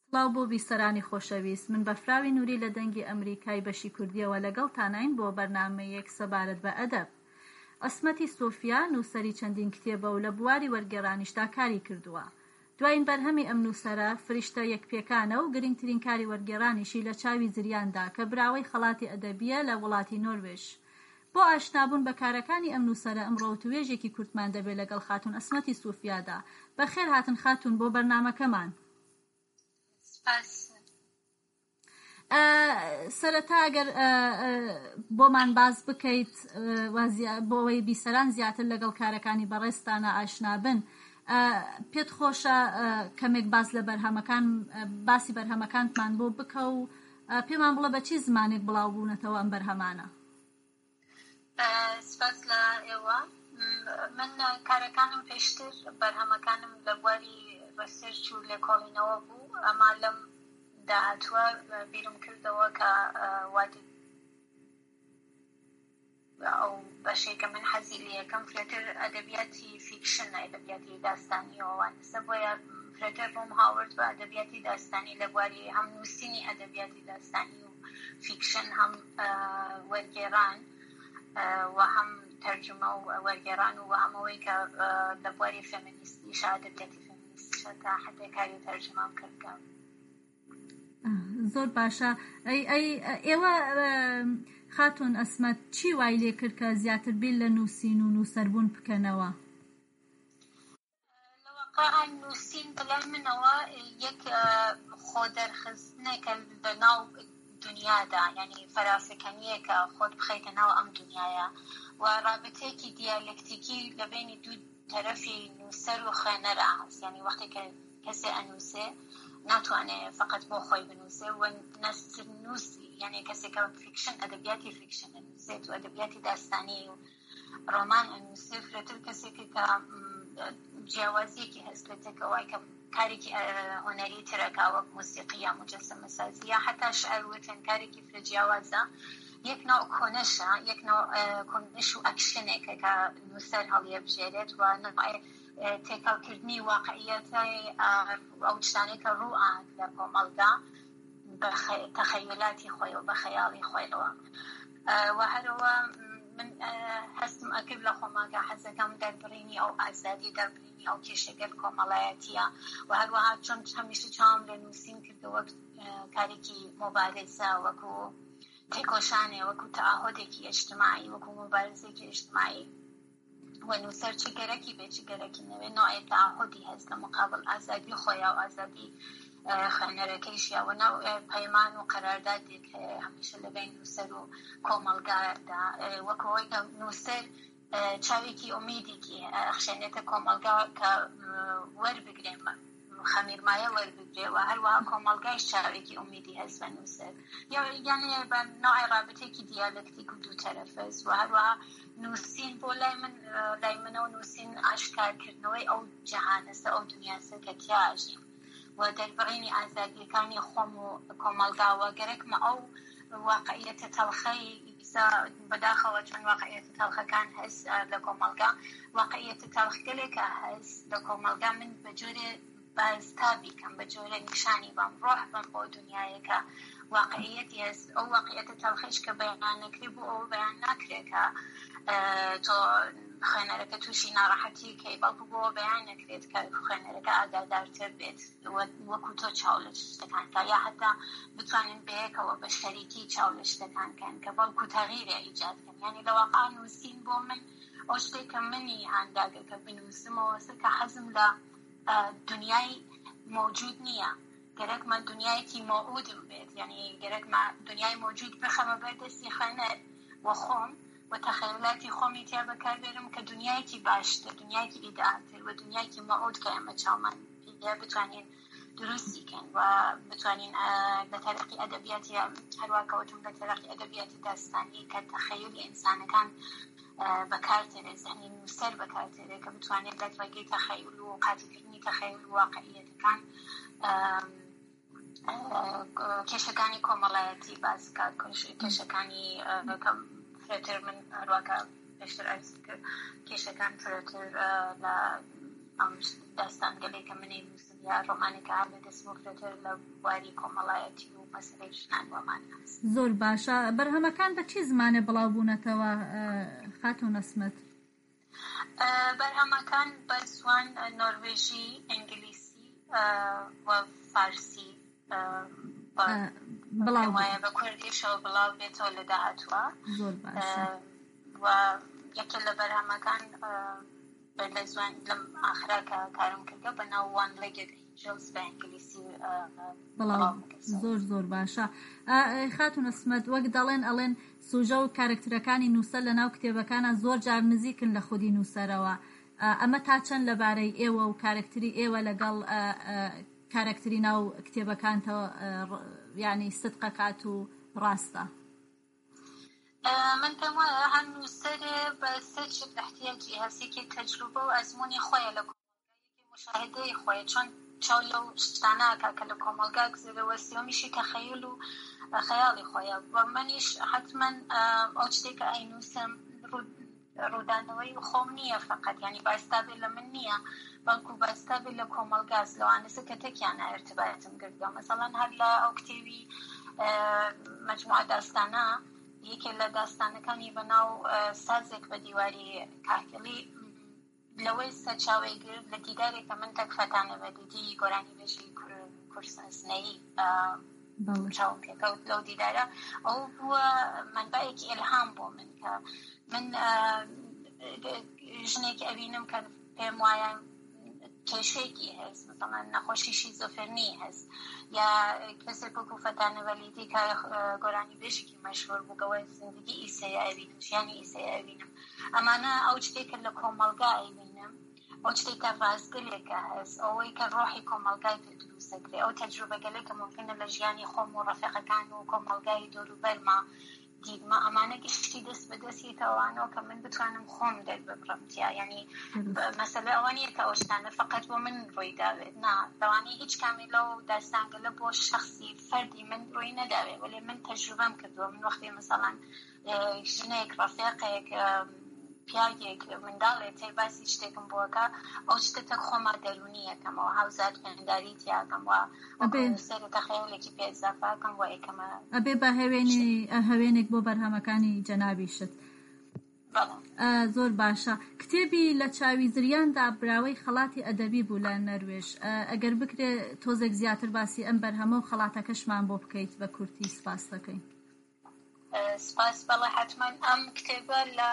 سڵاو بۆ بیسەرانی خۆشەویست، من بەفراوی نووری لە دەنگی ئەمریکای بەشی کوردیەوە لەگەڵ تاناین بۆ بەرنامەیەک سەبارەت بە ئەدەب. ئەسمەتی سۆفیا نووسەری چەندین کتێبە و لە بواری وەرگێڕانیشدا کاری کردووە. دوایین بەرهەمی ئەم نووسەرە فریشتە یەکپێکانە و گرنگترین کاری وەرگێڕانیشی لە چاوی زریاندا کە براوەی خەڵاتی ئەدەبیە لە وڵاتی نۆروێژ. بۆ ئاشنابوون بە کارەکانی ئەم نووسەرە ئەمڕۆ توێژێکی کورتمان دەبێت لەگەڵ خاتون ئەسمەتی سۆفیادا. بەخێر هاتن خاتون بۆ بەرنامەکەمان. سەرەتا ئەگەر بۆمان باز بکەیت بۆەوەی بیسەران زیاتر لەگەڵ کارەکانی بەڕێستانە ئاشنابن، پێت خۆشە کەمێک باسی بەرهەمەکانتمان بۆ بکە و پێمان بڵە بە چی زمانێک بڵاو بوونەتەوە ئەم بەرهەمانە. سپاس لە ئێوە. من کارەکانم پێشتر بەرهەمەکانم لە بواری ڕسێرچ و لێکۆڵینەوە بوو. ئەما لەم داهاتووە بیرم کردەوە کە وادی ئەو بەشێکە من حەزی لە یەکەم فرێتر ئەدەبیاتی فیکشن، ئەدەبیاتی داستانیەوەوانسە بۆیە فرێتر ڕۆم هاورد بە ئەدەبیاتی داستانی لە بواری هەم نووسینی ئەدەبیاتی داستانی و فیکشن، هەم وەرگێڕان و هەم تەرجمە و وەرگێڕان و هەمەوەی کە لە بواری فێمینیستیش ئەدەبیاتی فێمینیستیشە تا حدێک کاری تەرجمەم کردگە. زۆر باشە. ئێوە خاتون ئەسمەت چی وای لێ کرد کە زیاتر بیل لە نووسین و نووسەربوون بکەنەوە؟ لەواقع نووسین بەلای منەوە یەک خۆدەرخستنێکە لەناو دنیادا، یعنی فەراسەکەنیەکە خۆت بخەیتە ناو ئەم دنیاە و ڕابطەیەکی دیالکتیکی لە بینی دوو تەرەفی نووسەر و خوێنەرە هەست. یعنی وەختی کە کەسێ ئەنووسێ ناتوانێت فقط بۆ خۆی بنووسێ و نەسر نووسی، یعنی کەسێکە فیکشن ئەدەبیاتی فیکشن ئەنووسێت و ئەدەبیاتی داستانی و ڕۆمان ئەنووسێ فرێتر کەسێکی کە جیاوازیەکی هەست لێتێکەوەی کە کارێکی هۆنەری ترەکە وەک موسیقی یا مجەسمە سازی یا حتا شعر وتن کارێکی فرە جیاوازە، یەک نوع کۆنشە، یەک نوع کۆنش و ئەکشنێکە کە نووسەر هەڵیە بژێرێت و تێکەڵکردنی واقعیەتی ئەو شتانێکە ڕوئان لە کۆمەڵگا بە تەخەیولاتی خۆی و بە خەیاڵی خۆیەوە. و هەروە من هەستم ئەکرد لە خۆماگە حەزەکەم دەربڕینی ئەو ئازادی، دەربڕینی ئەو کێشەگەل کۆمەڵایەتیە و هەروەها چۆن هەمیشە چاوم لە نووسین کردەوە کارێکی مۆبارزە وەکو تێکۆشانێ، وەکو تەعاهودێکی ئیجتماعی، وەکو مۆبارزێکی ئیجتماعی و نووسەر چ گەرەکی بێ چ گەرەکی نەوێ نوعی تەعاهودی هەست لە مقابل ئازادی خۆیە و ئازادی خوێنەرەکەیشیە و ناو پەیمان و قەراردادێک هەمیشە لە بین نووسەر و کۆمەلگادا وەکەوەی کە نووسەر چاوێکی ئومیدێکی ئەخشێنێتە کۆمەلگا کە وەربگرێن خەمیرمایە وەربگرێ و هەروەها کۆمەلگایش چاوێکی ئومیدی هەست بە نووسەر، یعنی بە نوعی رابطەیەکی دیالکتیک و دوو تەرەفەز. و هەروەها نووسین بۆ لای منەوە نووسین ئاشکارکردنەوەی ئەو جەهانەسە ئەو دنیاسە کە تیاژین و دەربڕینی ئازادیەکانی خۆم و کۆمەلگاوە گەرەکمە ئەو واقعیەتە تەڵخەی بەداخەوە چۆن واقعیەتە تەڵخەکان هەست لە کۆمەلگا، واقعیەتە تەڵخگەلێکە هەست لە کۆمەلگا من بە جۆرێ بازتابی کەم، بە جۆرە نیشانی بەم ڕۆح بەم بۆ دنیایەکە واقعیەتی هەست. ئەو واقعیەتە تەڵخەش کە بەیان نەکرێ بۆ ئەو بەیان ناکرێت کە تۆ خوێنەرەکە تووشی ناڕەحەتی کەی بەڵکو بۆ بەیان نەکرێت کە خوێنەرەکە ئاگادارتر بێت وەکو تۆ چاو لە شتەکان کە یا حتا بتوانین بەیەکەوە بە شەریکی چاو لە شتەکان کەن کە بەڵکو تەغییرە ئیجاد کەن. یعنی لەواقع نووسین بۆ من ئەو شتێک کە منی هەنداگە کە بنووسمەوەسە کە حەزم لە دنیای موجود نییە، گەرەکمە دنیایەکی موعودم بێت، یعنی گەرەکمە دنیای موجود بخەمە بەردەستی خوێنەر و خۆم و تەخەیولاتی خۆمی تیا بەکاربێرم کە دنیایەکی باشتر، دنیایەکی ئیدئالتر و دنیایەکی موعود کە ئێمە چاومان پێیا بتوانین دروستی کەن و بتوانین لە تەرەقی ئەدەبیاتی هەروە کەوتم لە تەرەقی ئەدەبیاتی داستانی کە تەخەیولی ئینسانەکان بەکارتێنێ، زەهنی نووسەر بەکارتێنێ کە بتوانێت لە ڕێگەی تەخەیول و قاطیکردنی تەخەیول و واقعیەتەکان کێشەکانی کۆمەڵایەتی باسکات، کێشەکانی فرێتر من هەروەکە پێشتر ئەرز کرد کێشەکان فرێتر لە ئەم داستانگەلێکە منی نووسم یا ڕۆمانێکە هەر لە دەست بۆ فرەتر لە بواری کۆمەڵایەتی و مەسەلەی ژنان وەمان هەست. زۆر باشە. بەرهەمەکان بە چی زمانێ بڵاو بوونەتەوە خاتون ئەسمەت؟ بەرهەمەکان بە زوان نۆروێژی، ئینگلیسی و فارسی بڵاو وایە بە کوردیشەوە بڵاو بێتەوە لە داهاتووە. زۆر باشە. و یەکێک لە بەرهەمەکان لە زوان لەم ئاخرا کە کارم کردە بە ناو وان لەگێت ئینجلز بە ئینگلیسی بڵاو. زۆر باشە. خاتون ئەسمەت، وەک دەڵێن ئەڵێن سوژە و کارکترەکانی نووسەر لە ناو کتێبەکانە زۆر جار نزیکن لە خودی نووسەرەوە. ئەمە تا چەند لەبارەی ئێوە و کارکتری ئێوە لەگەڵ کارکتری ناو کتێبەکانتەوە یعنی صدقەکات و ڕاستە؟ من پێم وایە هەر نووسەرێ بە سەرچێک احتیاجی هەستێکی تەجروبە و ئەزموونی خۆیە لە کۆمەلگایەکی مشاهدەی خۆیە، چۆن چاو لەو شتاناکە کە لە کۆمەلگا گزرەوە سیۆمیشی تەخەیل و خەیاڵی خۆیە. و منیش حتمما ئەو شتێکە ئەینووسم ڕوودانەوەی خۆم نییە فقط، یعنی باستابێ لە من نییە، بەڵکو باستابێ لە کۆمەلگاز لەوانەسە کە تێکیانە ارتباطم گرتووە. مەسەڵەن هەر لە ئەو کتێبی مەجموعە داستانە یەکێک لە داستانەکانی بەناو سازێک بە دیواری کاکەڵی لەوەی سەرچاوەی گرت لە دیدارێکە من تەکفەتانە بە دیدی گۆرانی بێژی کورسنەی چاوم پێکەوت لەو دیدارە. ئەو بووە منبعێکی ئیلهام بۆ من کە من ژنێک ئەبینم کە پێم وایە کێشەیەکی هەست، مثلا نەخۆشی شیزۆفرنی هەست، یا کەسێک وەکو فەتانە وەلیدی کە گۆرانی بێژێکی مەشهوور بوو گەوەی زیندگی ئیسەیە ئەبینم، ژیانی ئیسەیە ئەبینم. ئەمانە ئەو شتێکە لە کۆمەلگا ئەبینم، ئەو شتێکە ڕاستگەلێکە هەست، ئەوەی کە ڕۆحی کۆمەلگای پێ دروستەکرێ، ئەو تەجروبەگەلێکە ممکنە لە ژیانی خۆم و ڕەفیقەکان و کۆمەلگای دەوروبەرما دیدمە. ئەمانە گشتی دەست بەدەستیتەوانەوە کە من بتوانم خۆم دەرببڕمتیا، یعنی مەسەلە ئەوە نییە کە ئەو شتانە فقط بۆ من ڕووی داوێت، نا لەوانەیە هیچ کامی لەو داستانگەلە بۆ شخصی فەردی من ڕووی نەداوێت، وەڵێ من تەجروبەم کردووە. من وەختی مەسەڵەن ژنێک ڕەفیقێک پیاگێک منداڵێت تێ باسی شتێکم بۆکە، ئەو شتێتە خۆما دەرونیەکەمەوە هاوزات خوێنداری تیاکەمەوە سەرەتە خەیاڵێکی پێ ئەزافاکەم و ئەکەمە ئەبێ بە هەوێنێک بۆ بەرهەمەکانی جەنابیشت. زۆر باشە. کتێبی لە چاوی زریاندا براوەی خەڵاتی ئەدەبی بوو لە نەروێژ. ئەگەر بکرێ تۆزێک زیاتر باسی ئەم بەرهەمە و خەڵاتەکەشمان بۆ بکەیت بە کورتی سپاس دەکەین. سپاس. بەڵێ حتمما ئەم کتێبە لە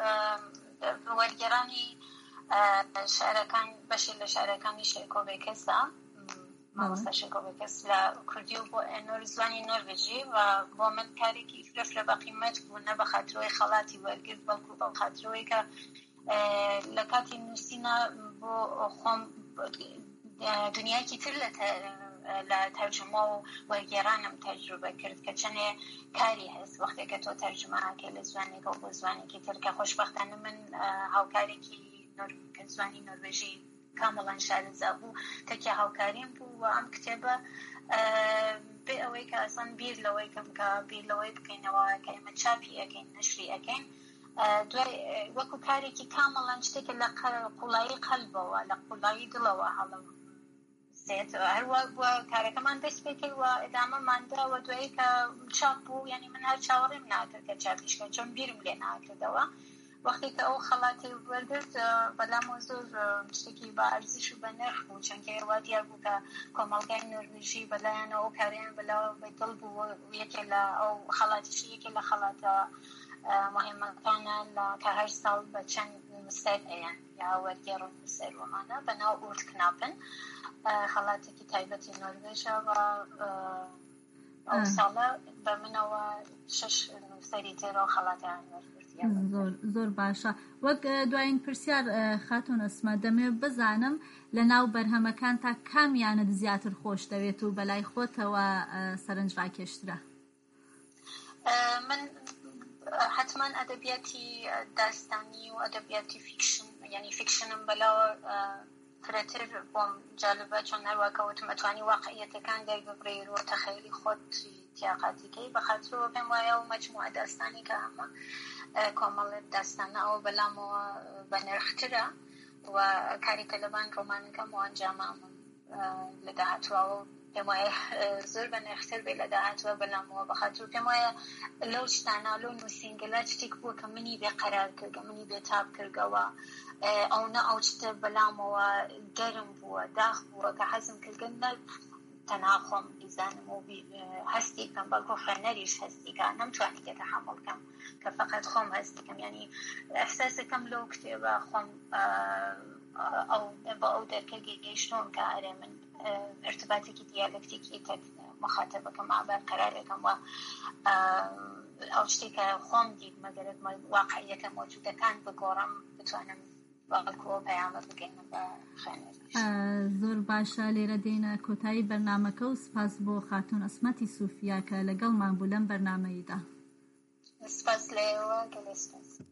وەرگێڕانی شارەکان بەشی لە شارەکانی شێکۆڤێکەسە مامۆستا شێکۆڤێکەس لە کوردی و بۆ زوانی نۆروێژی و بۆ من کارێکی فرە بە قیمەت بوو، نە بە خاطرەوەی خەڵاتی وەرگرت بەڵکو بە خاطرەوەی کە لە کاتی نووسینە بۆ خۆم دنیایکی تر لە تەرجمە و وەرگێڕانم تەجروبە کرد کە چەندێ کاری هەست وەختێکە تۆ تەرجمەکە لە زوانێکە بۆ زوانێکی تر کە خۆشبەختانە من هاوکارێکی زوانی نۆروێژی کامەڵان شارەزا بوو تەکیە هاوکاریم بوو و ئەم کتێبە بێ ئەوەی کە ئەسان بیر لەوەی کەم کە بیر لەوەی بکەینەوە کە ئێمە چاپی ئەەکەین نەشری ئەەکەین دوای وەکو کارێکی کامەڵان شتێکە لە قوڵایی قەلبەوە لە قوڵایی دڵەوە هەڵە هەروە بووە کارەکەمان دەست پێکەوە ئەدامەماندا و دوایی کە چاپ بوو، یعنی من هەر چاوەڕێم ناکرد کە چاپیشکە چۆن بیرم لێ ناکردەوە. وەختی کە ئەو خەڵاتی وەرگرت بەلامەوە زۆر شتێکی بە ئەرزش و بە نرخ بوو، چونکە وا دیار بوو کە کۆمەڵگای نۆروێژی بەلایەنەوە ئەو کاریان بەلاوە بەدڵ بوو یەکێک لە ئەو خەڵاتیشی یەکێک لە خەڵاتە مهمەکانە کە هەر ساڵ بە چەند نووسەر هەیە یا وەرگێڕن نووسەر وەمانە بەناو ئورد کناپن خەڵاتێکی تایبەتی نۆروێژە و ئەو ساڵە بە منەوە 6 نووسەری تێرە و خەڵاتیان وەرگرت. زۆر باشە. وەک دوایین پرسیار خاتون ئەسمە دەمێ بزانم لە ناو بەرهەمەکان تا کامیانت زیاتر خۆش دەوێت و بەلای خۆتەوە سەرنج ڕاکێشترە؟ من حتما ئەدەبیاتی داستانی و ئەدەبیاتی فیکشن، یعنی فیکشنم بەلاوە فرەتر بۆم جالبە، چۆن هەروەکەوتم ئەتوانی واقعیەتەکان دەرببڕی و تەخەیلی خۆت تیاقاتیکەی بەخاطرەوە پێم وایە و مەجموعە داستانی کە ئەمە کۆمەڵێت داستانە ئەو بەلامەوە بە نرخترە و کاریکە لەبان ڕۆمانەکەم و ئەنجامام لە داهاتووە پێم وایە زۆر بە نرختر بێ لە داهاتووە بەلامەوە بەخاطر پێم وایە لەو شتانە لەو نووسینگەلا شتێک بووە کە منی بێقەرار کردگە منی بێتاب کردگەوە ئەو نە ئەو شتە بەلامەوە گەرم بووە داخ بووە کە حەزم کردگەن تەنها خۆم بیزانم و هەستی بکەم بەڵکو خوێنەریش هەستی کە نەمتوانی تێ تەحمڵ بکەم کە فقط خۆم هەستی بکەم یعنی ئەحساسەکەم لەو کتێبە خۆم بە ئەو دەرکە گەیشتۆم کە ئەرێ من ارتباطێکی دیالکتیکی مخاطبەکەم بەرقەرارەکەم و ئەو شتێکە خۆم دیت مەگەرت واقعیەکە مۆجودەکان بگۆڕم بتوانم بەڵکووە پەیامە بگەینم بە خوێنەر. زۆر باشە لێرە دێنە کۆتایی بەرنامەکە و سپاس بۆ خاتون ئەسمەتی سوفیا کە لەگەڵمان بوو لەم بەرنامەیەدا. سپاس لێوە گەلێ سپاس.